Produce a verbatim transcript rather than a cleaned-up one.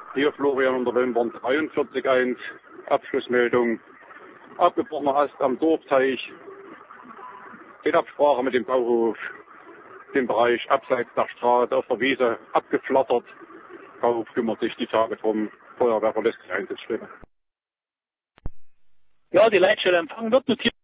Hier Florian unter Wilmbern dreiundvierzig eins, Abschlussmeldung. Abgebrochener Ast am Dorfteich. In Absprache mit dem Bauhof. Den Bereich abseits der Straße auf der Wiese abgeflattert. Bauhof kümmert sich die Tage drum. Feuerwehr verlässt die Einsatzstelle. Ja, die Leitstelle Empfang wird notiert.